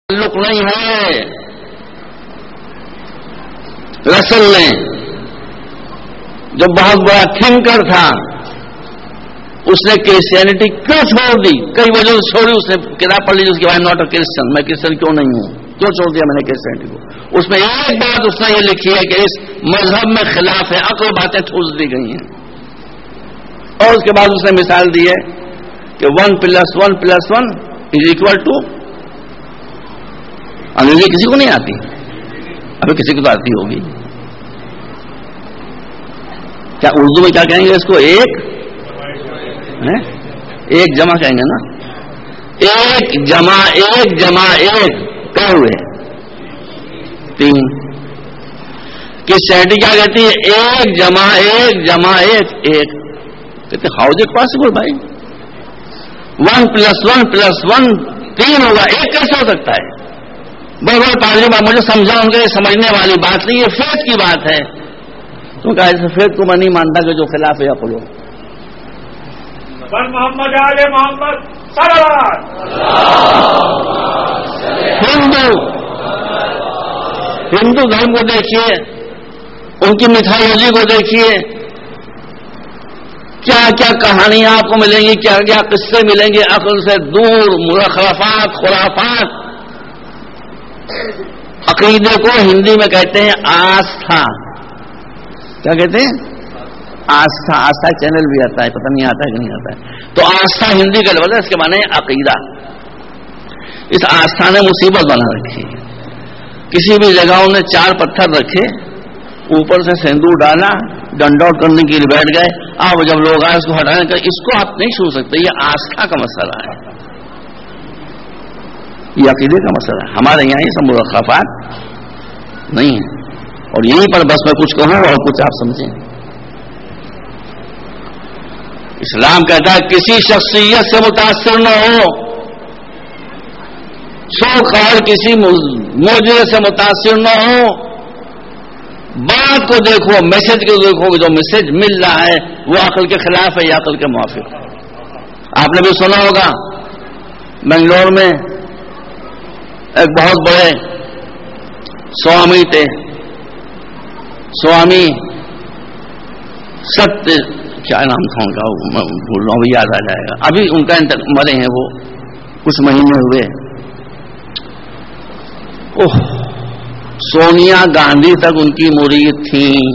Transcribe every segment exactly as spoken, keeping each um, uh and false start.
تعلق نہیں ہے. رسل نے جو بہت بڑا تھنکر تھا, اس نے کرسچینٹی کیوں چھوڑ دی؟ کئی وجہ سے چھوڑی. اس نے کتاب پڑھ لی اس کے بعد, ناٹ اے کرسچن, میں کرسچن کیوں نہیں ہوں, کیوں چھوڑ دیا میں نے کرسچینٹی کو؟ اس میں ایک بات اس نے یہ لکھی ہے کہ اس مذہب میں خلاف ہے عقل باتیں ٹھوس دی گئی ہیں. اور اس کے بعد اس نے مثال دی ہے کہ one plus one plus one is equal to. انگریزی کسی کو نہیں آتی, ابھی کسی کو تو آتی ہوگی. کیا اردو میں کیا کہیں گے اس کو؟ ایک ایک جمع کہیں گے نا, ایک جمع ایک جمع ایک کیا ہوئے؟ تین. کرسچینٹی کیا کہتی ہے؟ ایک جمع ایک جمع ایک ایک. کہتے ہاؤ از اٹ پاسبل بھائی؟ One plus one plus one تین ہوگا, ایک کیسے ہو سکتا ہے؟ بڑے بڑے پادری بات مجھے سمجھا ان کے سمجھنے والی بات نہیں, یہ فیض کی بات ہے. تو کہا اس فیض کو میں نہیں مانتا کہ جو خلاف ہے عقل ہو. محمد آل محمد ہندو ہندو دھرم کو دیکھیے, ان کی میتھالوجی کو دیکھیے, کیا کیا کہانیاں آپ کو ملیں گی, کیا کیا قصے ملیں گے عقل سے دور, مزخرفات, خرافات. عقیدے کو ہندی میں کہتے ہیں آستھا. کیا کہتے ہیں؟ آستھا. آستھا چینل بھی آتا ہے, پتہ نہیں آتا ہے کہ نہیں آتا ہے. تو آستھا ہندی کا لفظ ہے, اس کے معنی عقیدہ. اس آستھا نے مصیبت بنا رکھی. کسی بھی جگہ انہیں چار پتھر رکھے, اوپر سے سندور ڈالا, ڈنڈ آؤٹ کرنے کے لیے بیٹھ گئے. اب جب لوگ آئے اس کو ہٹانے کا, اس کو آپ نہیں چھو سکتے, یہ آستھا کا مسئلہ ہے, یہ عقیدے کا مسئلہ ہے. ہمارے یہاں یہ سب مزخرفات نہیں ہے. اور یہیں پر بس میں کچھ کہوں اور کچھ آپ سمجھیں. اسلام کہتا ہے کسی شخصیت سے متاثر نہ ہو, سو خیر کسی معجزے سے متاثر نہ ہو. بات کو دیکھو, میسج کو دیکھو, جو میسج مل رہا ہے وہ عقل کے خلاف ہے یا عقل کے موافق. آپ نے بھی سنا ہوگا بنگلور میں ایک بہت بڑے سوامی تھے, سوامی ستیہ, کیا نام تھا ان کا, بھول رہا ہوں, یاد آ جائے گا. ابھی ان کا مرے ہیں وہ, کچھ مہینے ہوئے. اوہ, سونیا گاندھی تک ان کی مرید تھیں.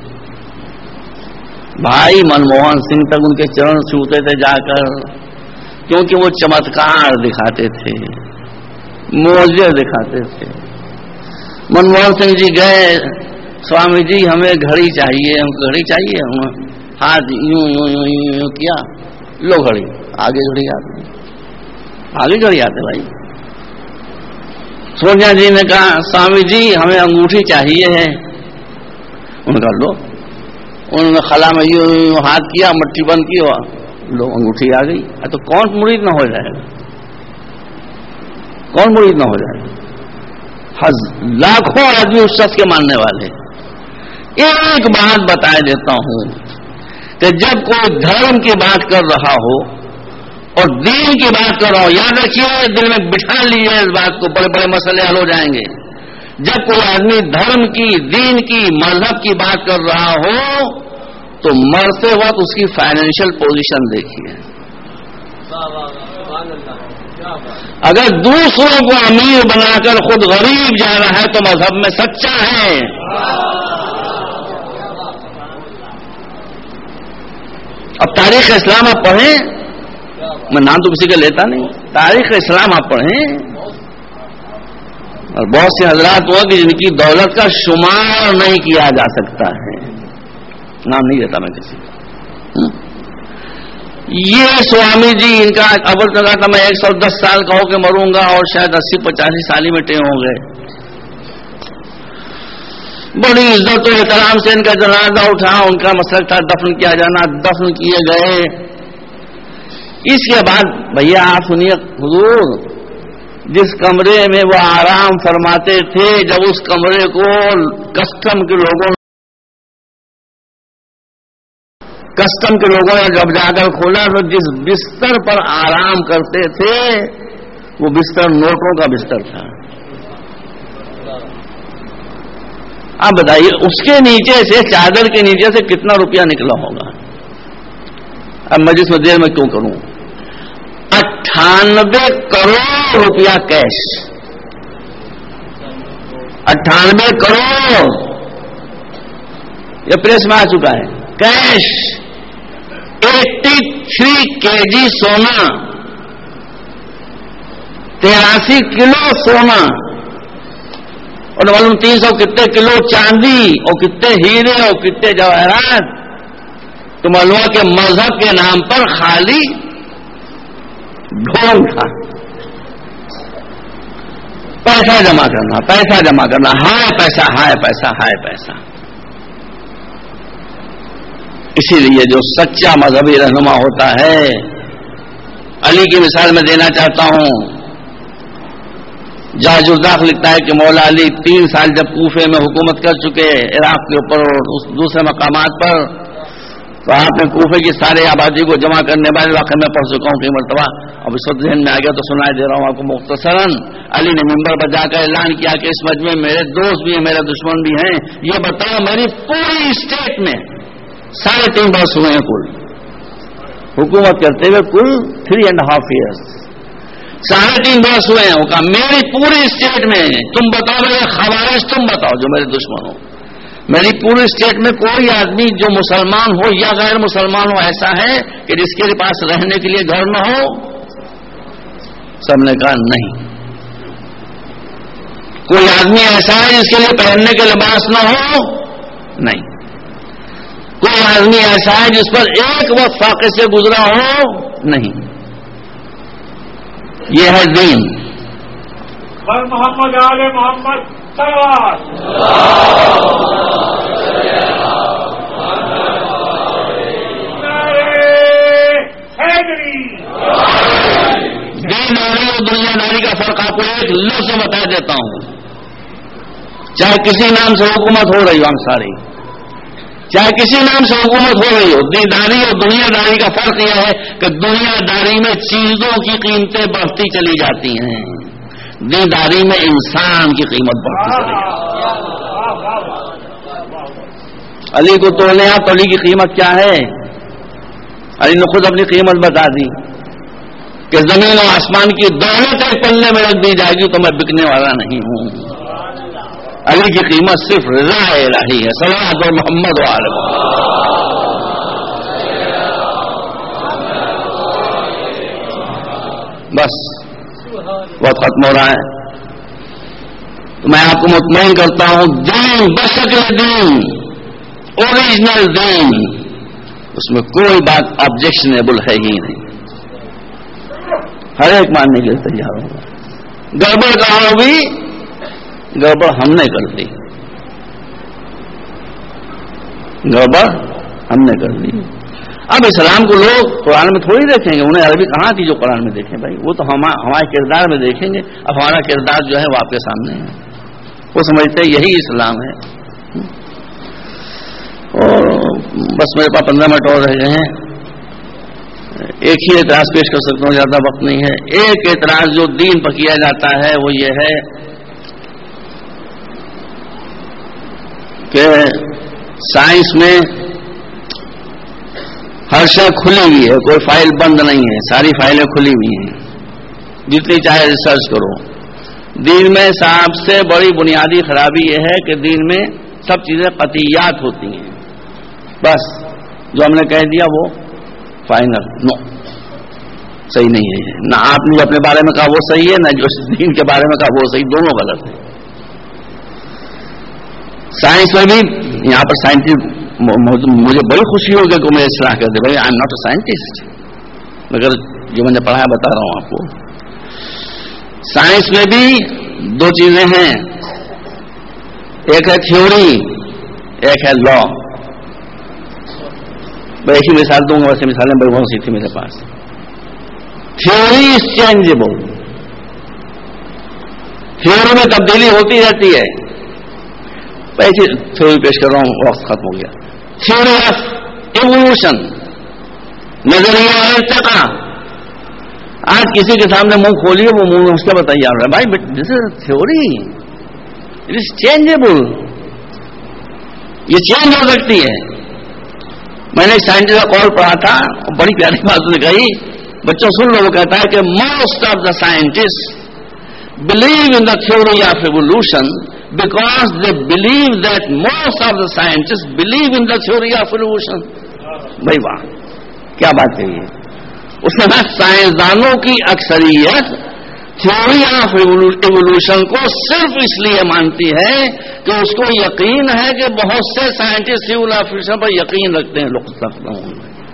بھائی منموہن سنگھ تک ان کے چرن چھوتے تھے جا کر, کیونکہ وہ چمتکار دکھاتے تھے, معجزے دکھاتے تھے. منموہن سنگھ جی گئے, سوامی جی ہمیں گھڑی چاہیے, ہم کو گھڑی چاہیے. ہاتھ یوں یوں یوں یوں یوں کیا, لو گھڑی, آگے گھڑی آتے, آگے گھڑی آتے بھائی. سونیا جی نے کہا سوامی جی ہمیں انگوٹھی چاہیے ہے. انہوں نے کہا لو. انہوں نے خلا میں یوں یوں ہاتھ کیا, مٹھی بند کی, لو انگوٹھی آ گئی. تو کون مرید نہ ہو جائے گا؟ کون مرید نہ ہو جائے گا؟ لاکھوں آدمی اس شخص کے ماننے والے. ایک بات بتائے دیتا ہوں کہ جب کوئی دھرم کی بات کر رہا ہو اور دین کی بات کر رہا ہو, یاد رکھیے, دل میں بٹھا لیے اس بات کو, بڑے بڑے مسئلے حل ہو جائیں گے. جب کوئی آدمی دھرم کی, دین کی, مذہب کی بات کر رہا ہو تو مرتے وقت اس کی فائنینشیل پوزیشن دیکھیے. اگر دوسروں کو امیر بنا کر خود غریب جا رہا ہے تو مذہب میں سچا ہے. اب تاریخ اسلام آپ پڑھیں, میں نام تو کسی کا لیتا نہیں, تاریخ اسلام آپ پڑھیں, اور بہت سے حضرات ہوا کہ جن کی دولت کا شمار نہیں کیا جا سکتا ہے, نام نہیں لیتا میں کسی کا. یہ سوامی جی ان کا اول کہا تھا میں ایک سو دس سال کا ہو کے مروں گا, اور شاید اسی پچاسی سال ہی میں ٹے ہوں گے. بڑی عزت و احترام سے ان کا جنازہ اٹھا, ان کا مسلک تھا دفن کیا جانا, دفن کیے گئے. اس کے بعد بھیا آپ سنیے, حضور جس کمرے میں وہ آرام فرماتے تھے, جب اس کمرے کو کسٹم کے لوگوں کسٹم کے لوگوں نے جب جا کر کھولا تو جس بستر پر آرام کرتے تھے وہ بستر نوٹوں کا بستر تھا. آپ بتائیے اس کے نیچے سے، چادر کے نیچے سے کتنا روپیہ نکلا ہوگا؟ اب میں جس میں دیر میں کیوں کروں، اٹھانوے کروڑ روپیہ کیش، اٹھانوے کروڑ یہ پریس میں آ چکا ہے کیش، ایٹی تھری کے جی سونا، تراسی کلو سونا، اور معلوم تین سو کتنے کلو چاندی، اور کتنے ہیرے اور کتنے جواہرات، تو معلوم کہ مذہب کے نام پر خالی ڈھونگ تھا۔ پیسہ جمع کرنا، پیسہ جمع کرنا، ہائے پیسہ، ہائے پیسہ، ہائے پیسہ۔ اسی لیے جو سچا مذہبی رہنما ہوتا ہے، علی کی مثال میں دینا چاہتا ہوں، جاج الداخ لکھتا ہے کہ مولا علی تین سال جب کوفے میں حکومت کر چکے، عراق کے اوپر اور دوسرے مقامات پر، تو آپ نے کوفے کی سارے آبادی کو جمع کرنے والے واقعہ میں پڑھ چکا ہوں کئی مرتبہ، اب اس وقت ذہن میں آ گیا تو سنائی دے رہا ہوں آپ کو مختصراً۔ علی نے ممبر پر جا کر اعلان کیا کہ اس مجمع میں میرے دوست بھی ہیں، میرے دشمن بھی ہیں، یہ بتاؤ میری پوری اسٹیٹ میں ساڑھے تین برس ہوئے ہیں کل حکومت کرتے ہوئے، کل تھری اینڈ ہاف ایئرس، ساڑھے تین برس ہوئے ہیں، وہ کہا میری پوری اسٹیٹ میں تم بتاؤ، میرے خوارج تم بتاؤ جو میرے دشمن ہو، میری پوری اسٹیٹ میں کوئی آدمی جو مسلمان ہو یا غیر مسلمان ہو ایسا ہے کہ جس کے پاس رہنے کے لیے گھر نہ ہو؟ سب نے کہا نہیں۔ کوئی آدمی ایسا ہے جس کے لیے پہننے کے لباس نہ ہو؟ نہیں۔ کوئی آدمی ایسا ہے جس پر ایک وقت فاقے سے گزرا ہو؟ نہیں۔ یہ ہے دین۔ محمد آل محمد صلوات۔ دین داری اور دنیا داری کا فرق آپ کو ایک لفظ سے بتا دیتا ہوں، چاہے کسی نام سے حکومت ہو رہی ہو انصاری، چاہے کسی نام سے حکومت ہو رہی ہو، دینداری اور دنیا داری کا فرق یہ ہے کہ دنیا داری میں چیزوں کی قیمتیں بڑھتی چلی جاتی ہیں، دینداری میں انسان کی قیمت بڑھتی چلی جاتی ہے۔ علی کو توڑنے آپ، علی کی قیمت کیا ہے؟ علی نے خود اپنی قیمت بتا دی کہ زمین و آسمان کی دولت ایک پلے میں رکھ دی جائے گی تو میں بکنے والا نہیں ہوں۔ علی کی قیمت صرف رضا الہی ہے، صلوات محمد و آل محمد۔ بس وقت ختم ہو رہا ہے، تو میں آپ کو مطمئن کرتا ہوں، دین بشکل دین، اوریجنل دین، اس میں کوئی بات آبجیکشنیبل ہے ہی نہیں، ہر ایک ماننے کے لیے تیار ہوگا۔ گڑبڑ کہاں ہوگی؟ گڑبڑ ہم نے کر دی، گڑبڑ ہم نے کر دی۔ اب اسلام کو لوگ قرآن میں تھوڑی دیکھیں گے، انہیں عربی کہاں تھی جو قرآن میں دیکھیں؟ بھائی وہ تو ہمارے کردار میں دیکھیں گے، اب ہمارا کردار جو ہے وہ آپ کے سامنے ہے، وہ سمجھتے ہیں یہی اسلام ہے۔ اور بس میرے پاس پندرہ منٹ اور رہ گئے ہیں، ایک ہی اعتراض پیش کر سکتا ہوں، زیادہ وقت نہیں ہے۔ ایک اعتراض جو دین پر کیا جاتا ہے وہ یہ ہے کہ سائنس میں ہر شے کھلی ہوئی ہے، کوئی فائل بند نہیں ہے، ساری فائلیں کھلی ہوئی ہیں، جتنی چاہے ریسرچ کرو۔ دین میں سب سے بڑی بنیادی خرابی یہ ہے کہ دین میں سب چیزیں قطعیات ہوتی ہیں، بس جو ہم نے کہہ دیا وہ فائنل، نو صحیح نہیں ہے، نہ آپ نے اپنے بارے میں کہا وہ صحیح ہے، نہ جو دین کے بارے میں کہا وہ صحیح، دونوں غلط ہیں۔ سائنس میں بھی یہاں پر سائنٹسٹ، مجھے بڑی خوشی ہوگی کہ مجھے اصلاح کر دے، بھائی I am not a scientist, مگر جو میں نے پڑھا ہے بتا رہا ہوں آپ کو۔ سائنس میں بھی دو چیزیں ہیں، ایک ہے تھیوری، ایک ہے لا۔ میں ایک ہی مثال دوں گا، ویسے مثالیں بڑی بہت سی تھی میرے پاس۔ تھیوری از چینجبل، تھیوری میں تبدیلی ہوتی رہتی ہے۔ ایسی تھیوری پیش کر رہا ہوں، وقت ختم ہو گیا۔ تھیوری آف ایوولوشن، نظریہ ارتقا۔ آج کسی کے سامنے منہ کھولیے وہ منہ اس کے بتائیے رہا ہے، بھائی this is theory, it is changeable, یہ چینج ہو سکتی ہے. میں نے ایک سائنٹسٹ کا کال پڑھا تھا, بڑی پیاری بات نے کہی, بچوں سن لو. وہ کہتا ہے کہ most of the scientist believe in the theory of evolution because they believe that most of the scientist believe in the theory of evolution. بھائی واہ, کیا بات کہی ہے اس نے. سائنسدانوں کی اکثریت تھیوری آف ایوولوشن کو صرف اس لیے مانتی ہے کہ اس کو یقین ہے کہ بہت سے سائنٹسٹ تھیوری آف ایوولوشن پر یقین رکھتے ہیں. لوگ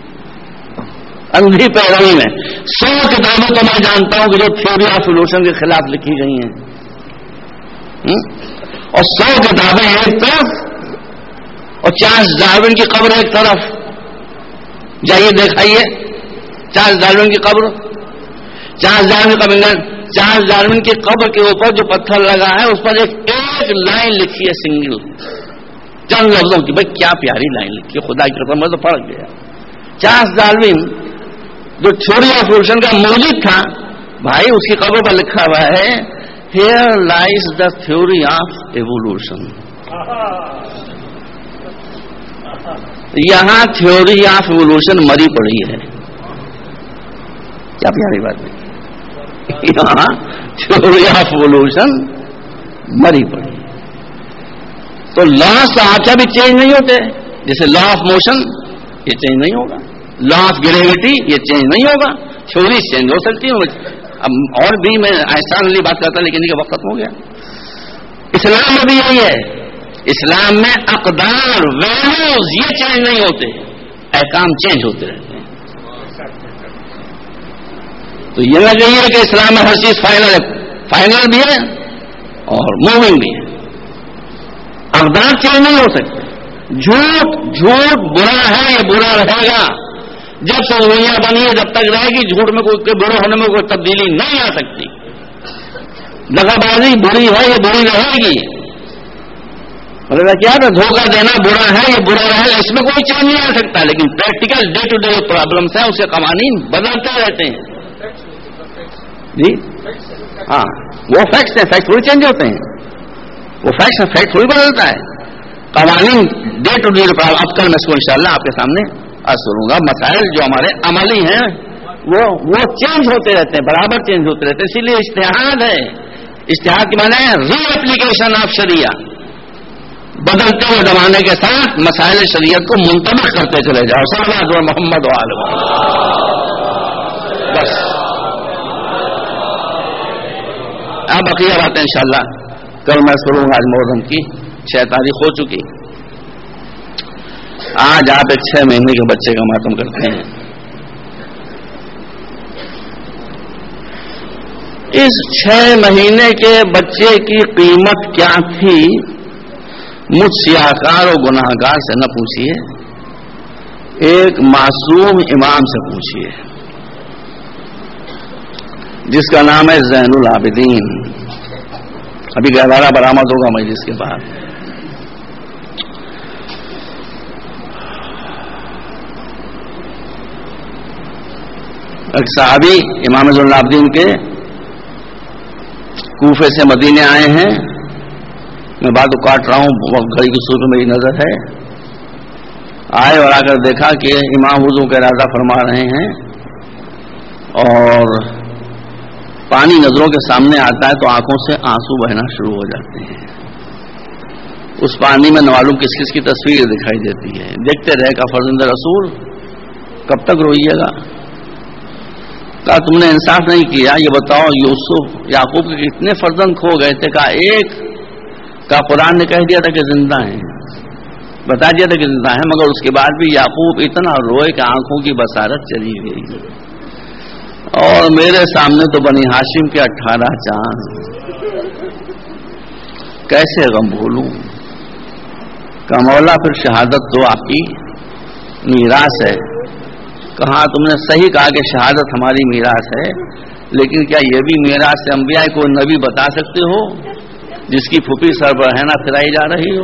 اندھی پیروی میں سو کتابیں تو میں جانتا ہوں کہ جو تھیوری آف ایوولوشن کے خلاف لکھی گئی ہیں, اور سو کتابیں ایک طرف اور چارلس ڈارون کی قبر ایک طرف. جائیے دیکھائیے چارلس ڈارون کی قبر. چارلس ڈارون کی قبر چارلس ڈارون کی قبر کے اوپر جو پتھر لگا ہے اس پر ایک ایک لائن لکھی ہے, سنگل, چند لفظوں کی. بھائی کیا پیاری لائن لکھی ہے, خدا کی قسم میں تو پڑھ گیا. چارلس ڈارون جو تھیوری آف ایوولوشن کا موجود تھا, بھائی اس کی قبر پر لکھا ہوا ہے here lies the theory of evolution. یہاں تھیوری آف ایوولوشن مری پڑی ہے. کیا پیاری بات ہے, یہاں تھیوری آف ایوولوشن مری پڑی. تو لاس آچا بھی چینج نہیں ہوتے, جیسے لا آف موشن یہ چینج نہیں ہوگا, لا آف گریویٹی یہ چینج نہیں ہوگا. تھیوری چینج ہو سکتی ہے. اب اور بھی میں احسان علی بات کرتا لیکن یہ وقت ختم ہو گیا. اسلام میں بھی یہی ہے. اسلام میں اقدار ویلیوز یہ چینج نہیں ہوتے, احکام چینج ہوتے رہتے ہیں. تو یہ نہ کہیے کہ اسلام میں ہر چیز فائنل ہے. فائنل بھی ہے اور موونگ بھی ہے. اقدار چینج نہیں ہو سکتے. جھوٹ جھوٹ برا ہے, یہ برا رہے گا. جب سے دنیا بنی ہے جب تک رہے گی. جھوٹ میں کوئی برے ہونے میں کوئی تبدیلی نہیں آ سکتی. دغا بازی بری ہے, یہ بری رہے گی. مطلب کیا تھا, دھوکہ دینا برا ہے, یہ برا رہے گا. اس میں کوئی چینج نہیں آ سکتا. لیکن practical day to day problems ہیں, اس کے قوانین بدلتے رہتے ہیں. جی ہاں, وہ فیکٹس ہیں, فیکٹ تھوڑی چینج ہوتے ہیں. وہ فیکٹس ہیں, فیکٹ تھوڑی بدلتا ہے. قوانین ڈے ٹو ڈے. اب کل میں اس کو انشاءاللہ آپ کے سامنے عرض کروں گا. مسائل جو ہمارے عملی ہیں وہ وہ چینج ہوتے رہتے ہیں, برابر چینج ہوتے رہتے ہیں. اسی لیے اجتہاد ہے. اجتہاد کی معنی ہے ری ایپلیکیشن آف شریعہ. بدلتے ہوئے زمانے کے ساتھ مسائل شریعت کو منطبق کرتے چلے جاؤ. صلی اللہ علیہ محمد وآلہ بس. اب بقیہ باتیں انشاءاللہ کل میں کروں گا. آج محرم کی چھ تاریخ ہو چکی. آج آپ ایک چھ مہینے کے بچے کا ماتم کرتے ہیں. اس چھ مہینے کے بچے کی قیمت کیا تھی مجھ سیاہکار اور گناہگار سے نہ پوچھیے, ایک معصوم امام سے پوچھیے جس کا نام ہے زین العابدین. ابھی گہوارہ برآمد ہوگا مجلس کے بعد. ایک صحابی امام زین العابدین کے کوفے سے مدینے آئے ہیں. میں بات کاٹ رہا ہوں, گھڑی کی سوچ میں میری نظر ہے. آئے اور آ کر دیکھا کہ امام وضو کا ارادہ فرما رہے ہیں اور پانی نظروں کے سامنے آتا ہے تو آنکھوں سے آنسو بہنا شروع ہو جاتے ہیں. اس پانی میں نوالوں کس کس کی تصویر دکھائی دیتی ہے. دیکھتے رہے گا فرزند رسول کب تک روئیے گا. کہا تم نے انصاف نہیں کیا, یہ بتاؤ یوسف یعقوب کے کتنے فرزند کھو گئے تھے. کہا ایک. کہا قرآن نے کہہ دیا تھا کہ زندہ ہیں, بتا دیا تھا کہ زندہ ہیں, مگر اس کے بعد بھی یعقوب اتنا روئے کہ آنکھوں کی بصارت چلی گئی. اور میرے سامنے تو بنی ہاشم کے اٹھارہ چاند, کیسے غم بھولوں. کہ مولا پھر شہادت تو آپ کی میراث ہے. کہاں تم نے صحیح کہا کہ شہادت ہماری میراث ہے, لیکن کیا یہ بھی میراث سے انبیاء کو نبی بتا سکتے ہو جس کی پھوپھی سر پر ہینا پھرائی جا رہی ہو,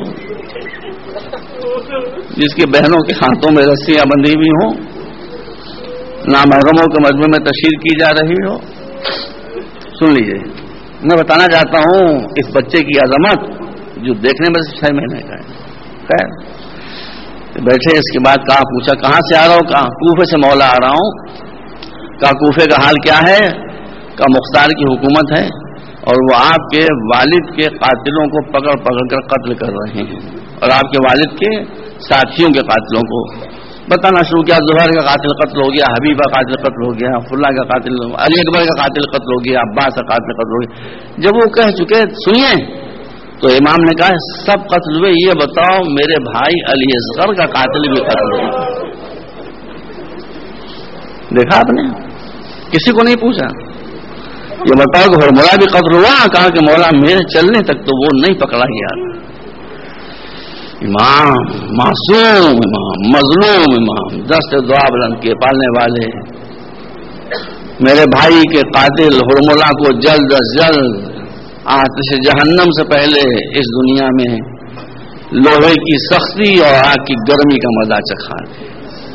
جس کی بہنوں کے ہاتھوں میں رسیاں بندھی ہوئی ہوں, نامحرموں کے مجمع میں تشہیر کی جا رہی ہو. سن لیجیے, میں بتانا چاہتا ہوں اس بچے کی عظمت جو دیکھنے میں چھ مہینے کا ہے. خیر بیٹھے، اس کے بعد کہا پوچھا کہاں سے آ رہا ہوں؟ کہا کوفے سے مولا آ رہا ہوں۔ کہا کوفے کا حال کیا ہے؟ کہا مختار کی حکومت ہے اور وہ آپ کے والد کے قاتلوں کو پکڑ پکڑ کر قتل کر رہے ہیں، اور آپ کے والد کے ساتھیوں کے قاتلوں کو بتانا شروع کیا۔ زہر کا قاتل قتل ہو گیا، حبیب کا قاتل قتل ہو گیا، فلاں کا قاتل، علی اکبر کا قاتل قتل ہو گیا، عباس کا قاتل قتل ہو گیا۔ جب وہ کہہ چکے سنیے تو امام نے کہا سب قتل ہوئے، یہ بتاؤ میرے بھائی علی اصغر کا قاتل بھی قتل ہوا؟ دیکھا آپ نے، کسی کو نہیں پوچھا، یہ بتاؤ کہ مولا بھی قتل ہوا؟ کہا کہ مولا میرے چلنے تک تو وہ نہیں پکڑا گیا۔ امام معصوم امام، مظلوم امام، دست دعا بلند کے پالنے والے، میرے بھائی کے قاتل ہرملا کو جلد از جلد آتش جہنم سے پہلے اس دنیا میں لوہے کی سختی اور آگ کی گرمی کا مزہ چکھا دے۔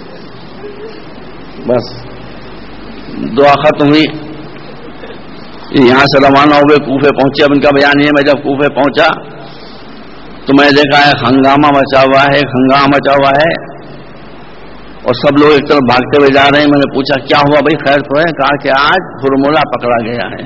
بس دعا ختم ہوئی، یہاں سے روانہ ہوئے، کوفے پہنچے۔ اب ان کا بیان یہ ہے، میں جب کوفے پہنچا تو میں نے دیکھا ہے ہنگامہ مچا ہوا ہے، ہنگامہ مچا ہوا ہے اور سب لوگ ایک طرف بھاگتے ہوئے جا رہے ہیں۔ میں نے پوچھا کیا ہوا بھائی، خیر تو ہے؟ کہا کہ آج ہرملا پکڑا گیا ہے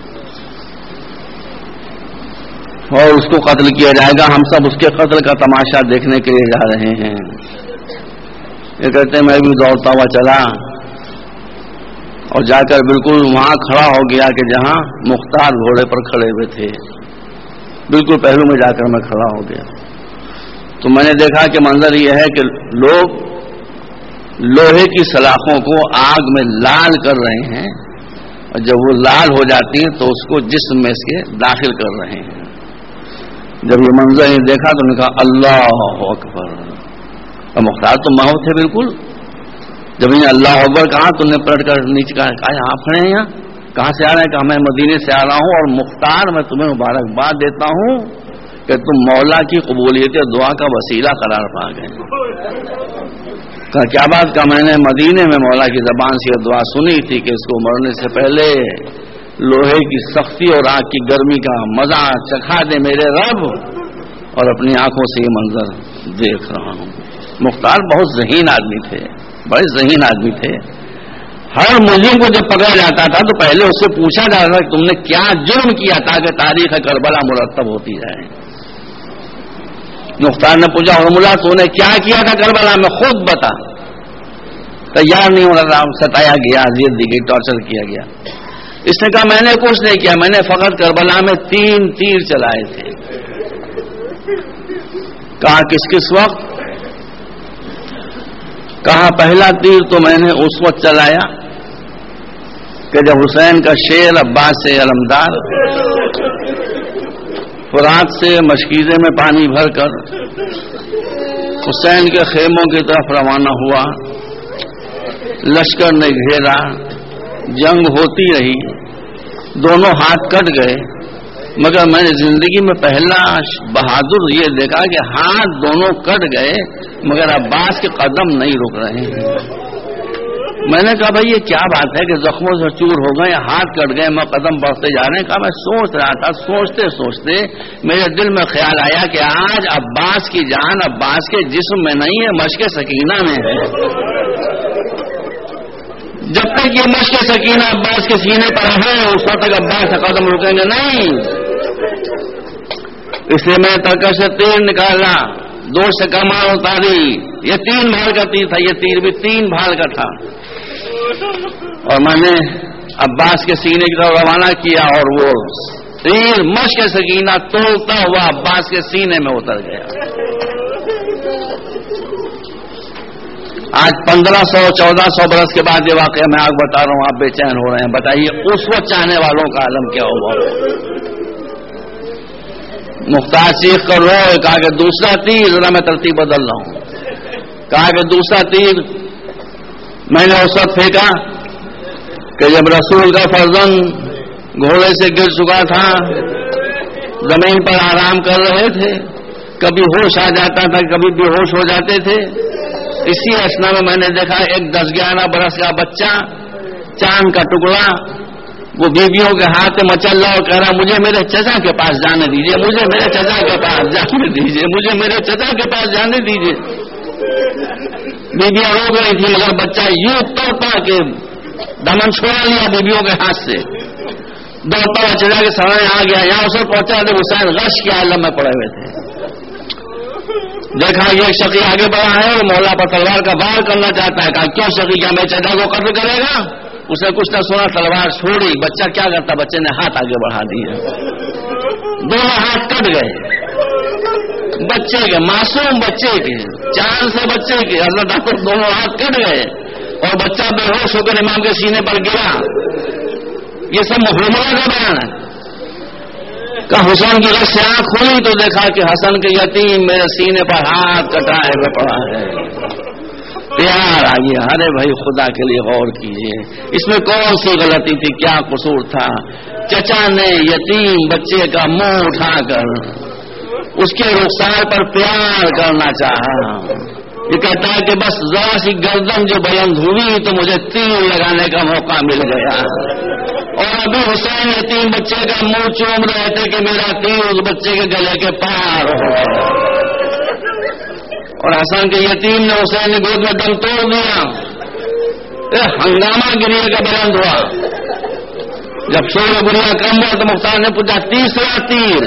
اور اس کو قتل کیا جائے گا، ہم سب اس کے قتل کا تماشا دیکھنے کے لیے جا رہے ہیں۔ یہ کہتے ہیں میں بھی دوڑتا ہوا چلا اور جا کر بالکل وہاں کھڑا ہو گیا کہ جہاں مختار گھوڑے پر کھڑے ہوئے تھے، بالکل پہلو میں جا کر میں کھڑا ہو گیا۔ تو میں نے دیکھا کہ منظر یہ ہے کہ لوگ لوہے کی سلاخوں کو آگ میں لال کر رہے ہیں اور جب وہ لال ہو جاتی ہیں تو اس کو جسم میں اس کے داخل کر رہے ہیں۔ جب یہ منظر دیکھا تو نے کہا اللہ اکبر، اور مختار تو ماحول تھے بالکل۔ جب انہیں اللہ اکبر کہا تو انہیں پلٹ کر نیچے کہا آپ کھڑے ہیں یہاں، کہاں سے آ رہے ہیں؟ کہا میں مدینے سے آ رہا ہوں اور مختار میں تمہیں مبارکباد دیتا ہوں کہ تم مولا کی قبولیت دعا کا وسیلہ قرار پا گئے۔ کہا کیا بات؟ کہا میں نے مدینے میں مولا کی زبان سے یہ دعا سنی تھی کہ اس کو مرنے سے پہلے لوہے کی سختی اور آگ کی گرمی کا مزہ چکھا دے میرے رب، اور اپنی آنکھوں سے یہ منظر دیکھ رہا ہوں۔ مختار بہت ذہین آدمی تھے، بڑے ذہین آدمی تھے۔ ہر مجرم کو جب پکڑا جاتا تھا تو پہلے اس سے پوچھا جاتا تھا کہ تم نے کیا جرم کیا تاکہ تاریخ کربلا مرتب ہوتی جائے۔ مختار نے پوچھا ہرملا تو نے کیا کیا تھا کربلا میں، خود بتا۔ تیار نہیں ہو رہا، ستایا گیا، اذیت دی گئی، ٹارچر کیا گیا۔ اس نے کہا میں نے کچھ نہیں کیا، میں نے فقط کربلا میں تین تیر چلائے تھے۔ کہا کس کس وقت؟ کہا پہلا تیر تو میں نے اس وقت چلایا کہ جب حسین کا شیر عباس سے علمدار فرات سے مشکیزے میں پانی بھر کر حسین کے خیموں کی طرف روانہ ہوا، لشکر نے گھیرا، جنگ ہوتی رہی، دونوں ہاتھ کٹ گئے، مگر میں نے زندگی میں پہلا بہادر یہ دیکھا کہ ہاتھ دونوں کٹ گئے مگر عباس کے قدم نہیں رک رہے ہیں۔ میں نے کہا بھائی یہ کیا بات ہے کہ زخموں سے چور ہو گئے، ہاتھ کٹ گئے، میں قدم بڑھتے جا رہے ہیں۔ کہا میں سوچ رہا تھا، سوچتے سوچتے میرے دل میں خیال آیا کہ آج عباس کی جان عباس کے جسم میں نہیں ہے، مشق سکینہ میں ہے۔ جب تک یہ مشق سکینہ عباس کے سینے پر ہے اس وقت تک عباس کا قدم رکیں گے نہیں۔ اس لیے میں ترکش سے تیر نکالا، دو سے کمان اتاری، یہ تین بھال کا تیر تھا، یہ تیر بھی تین بھال کا تھا، اور میں نے عباس کے سینے کی طرف روانہ کیا اور وہ تیر مشق سکینہ توڑتا ہوا عباس کے سینے میں اتر گیا۔ آج پندرہ سو چودہ سو برس کے بعد یہ واقعہ میں آپ بتا رہا ہوں، آپ بے چین ہو رہے ہیں۔ بتائیے اس وقت چاہنے والوں کا عالم کیا ہوا؟ مختار چیخ کر رو، کہا کہ دوسرا تیر، ذرا میں ترتیب بدل رہا ہوں، کہا کہ دوسرا تیر میں نے اس وقت پھینکا کہ جب رسول کا فرزند گھوڑے سے گر چکا تھا، زمین پر آرام کر رہے تھے، کبھی ہوش آ جاتا تھا کبھی بے ہوش ہو جاتے تھے۔ اسی اسنا میں میں نے دیکھا ایک دس گیارہ برس کا بچہ، چاند کا ٹکڑا، وہ بیویوں کے ہاتھ میں مچل رہا اور کہہ رہا مجھے میرے چچا کے پاس جانے دیجیے، مجھے میرے چچا کے پاس جانے دیجیے، مجھے میرے چچا کے پاس جانے دیجیے۔ بیویاں رو گئی تھی مگر بچہ یوں توڑتا کہ دمن چھوڑا لیا بیویوں کے ہاتھ سے، دوڑتا ہوا چچا کے سامنے آ گیا۔ یہاں اسے پہنچا تو حسین غش کے عالم میں پڑے ہوئے تھے۔ دیکھا یہ شقی آگے بڑھا ہے اور مولا پر تلوار کا وار کرنا چاہتا ہے۔ کہا کیوں شقی، کیا میرے چچا کو قتل کرے گا؟ اسے کچھ نہ سنا، تلوار چھوڑی۔ بچہ کیا کرتا، بچے نے ہاتھ آگے بڑھا دیا، دونوں ہاتھ کٹ گئے بچے کے، معصوم بچے کے، جان سے بچے کے۔ حضرت ڈاکٹر دونوں ہاتھ کٹ گئے اور بچہ بے ہوش ہو کر امام کے سینے پر گرا۔ یہ سب محمد کا بیان ہے۔ کہ حسین کی رخ سے آنکھ کھولی تو دیکھا کہ حسن کے یتیم میرے سینے پر ہاتھ کٹائے ہوئے پڑا ہے۔ پیار آئیے، ارے بھائی خدا کے لیے غور کیجیے، اس میں کون سی غلطی تھی، کیا قصور تھا؟ چچا نے یتیم بچے کا منہ اٹھا کر اس کے رخسار پر پیار کرنا چاہا۔ یہ کہتا ہے کہ بس ذرا سی گردن جو بلند ہوئی تو مجھے تیر لگانے کا موقع مل گیا، اور ابھی حسین یتیم بچے کا منہ چوم رہے تھے کہ میرا تیر اس بچے کے گلے کے پار ہو گیا، اور حسن کے یتیم نے حسین گود میں دم توڑ دیا۔ ہنگامہ گریے کا بلند ہوا۔ جب شور گریا کم ہوا تو مختار نے پوچھا تیسرا تیر،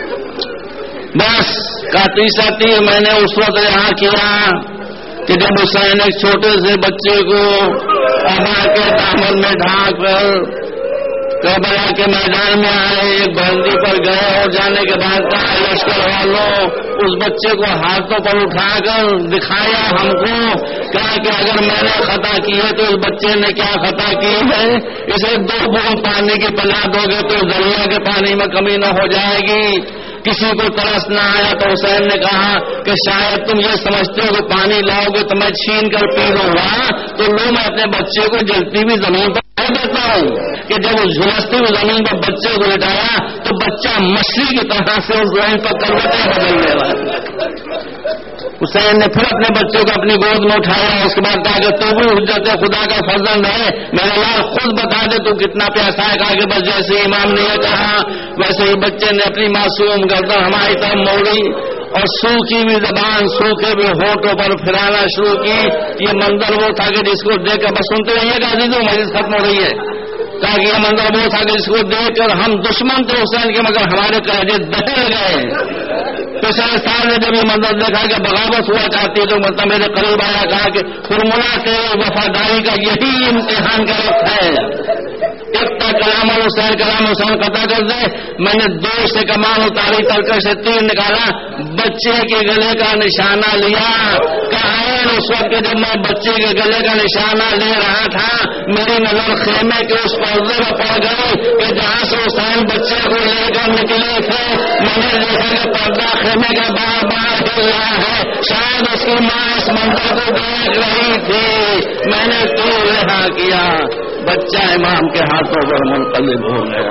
بس کا تیسرا تیر میں نے اس وقت یہاں کیا کہ جب حسین ایک چھوٹے سے بچے کو ابا کے دامن میں ڈھانک کر کربلا کے میدان میں آئے، ایک بلندی پر گئے اور جانے کے بعد کہا لشکر والوں اس بچے کو ہاتھوں پر اٹھا کر دکھایا ہم کو، کہا کہ اگر میں نے خطا کی ہے تو اس بچے نے کیا خطا کی ہے، اسے دو بوند پانی کی پلا دو گے تو دریا کے پانی میں کمی نہ ہو جائے گی۔ کسی کو ترس نہ آیا تو حسین نے کہا کہ شاید تم یہ سمجھتے ہو کہ پانی لاؤ گے تو میں چھین کر پی لوں گا، تو لو میں اپنے بچے کو جلتی ہوئی زمین پر دیتا ہوں کہ جب اس جھلستی ہوئی زمین پر بچے کو لٹایا تو بچہ مچھلی کی طرح سے اس زمین پر کروٹیں بدلنے لگا۔ حسین نے پھر اپنے بچے کو اپنی گود میں اٹھایا، اس کے بعد کہا کہ تو بھی حجت خدا کا فرزند ہے، میرے لال خود بتا دے تو کتنا پیاسا ہے۔ کہا کہ بس جیسے امام نے یہ کہا ویسے ہی بچے نے اپنی معصوم گردن ہماری طرف موڑی اور سوکھی ہوئی زبان سوکھے ہوئے ہونٹوں پر پھرانا شروع کی۔ یہ منظر وہ تھا کہ جس کو دیکھ کر بس سنتے رہیے گا عزیزوں، مجلس ختم ہو رہی ہے۔ کہا کہ یہ منظر وہ تھا کہ جس کو دیکھ کر ہم دشمن تھے حسین کے مگر ہمارے کلیجے دہل گئے۔ تو شاید صاحب نے جب یہ منظر دیکھا کہ بغاوت ہوا چاہتی ہے تو مطلب میرے قریب آیا، کہا کہ فرمولا کے وفاداری کا یہی امتحان کا وقت ہے۔ ایک تا کلام حسین کلام حسین قطع کر دے، میں نے دو سے کمان اتاری تلکر سے تیر نکالا، بچے کے گلے کا نشانہ لیا۔ کہا اس وقت جب میں بچے کے گلے کا نشانہ لے رہا تھا میری نظر خیمے کے اس پردے میں پڑ گئی کہ جہاں سے حسین بچے کو لے کر نکلے تھے، میں نے دیکھا کہ پردہ خیمے کا بار بار ہل رہا ہے، شاید اس کی ماں اس منظر کو دیکھ رہی تھی۔ میں نے تیر رہا کیا، بچہ امام کے ہاتھوں پر منقلب ہو گیا۔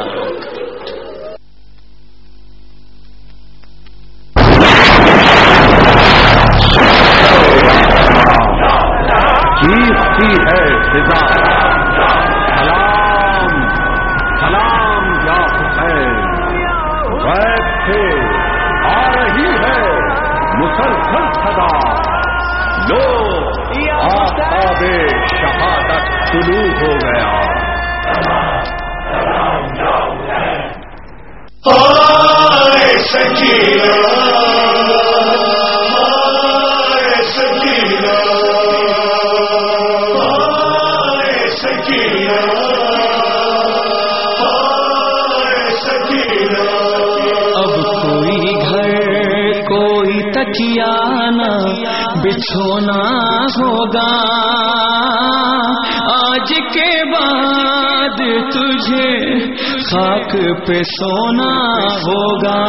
چیختی ہے فضا سلام سلام یا حسین، غیب سے آ رہی ہے مسلسل صدا، لو آفتاب شہادت طلوع ہو گیا۔ ہائے سکینہ بچھونا ہوگا، آج کے بعد تجھے خاک پہ سونا ہوگا۔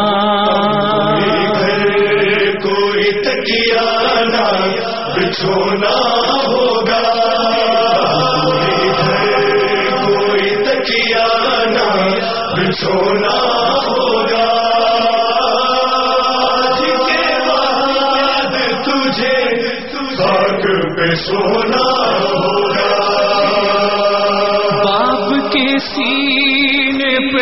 کوئی تکیا نہ بچھونا ہوگا، کوئی تکیا نہ بچھونا ہوگا، سونا ہوگا۔ باپ کے سی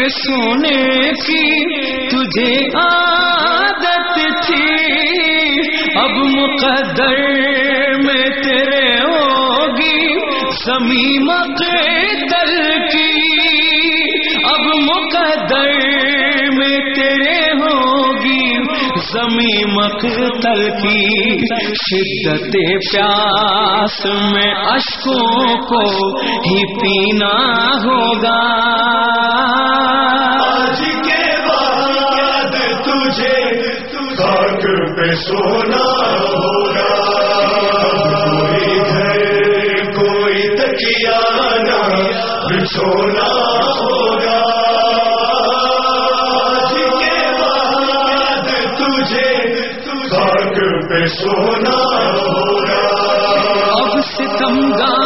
सोने की तुझे आदत थी, अब मुकद्दर में तेरे होगी ज़मी मक़तल की, अब मुकद्दर में तेरे होगी ज़मी मक़तल की। शिद्दत प्यास में अश्कों को ही पीना होगा, आज के बाद तुझे खाक पे सोना होगा, कोई घर कोई तकिया ना बिछोना होगा, आज के बाद तुझे खाक पे सोना होगा। अब सितमगार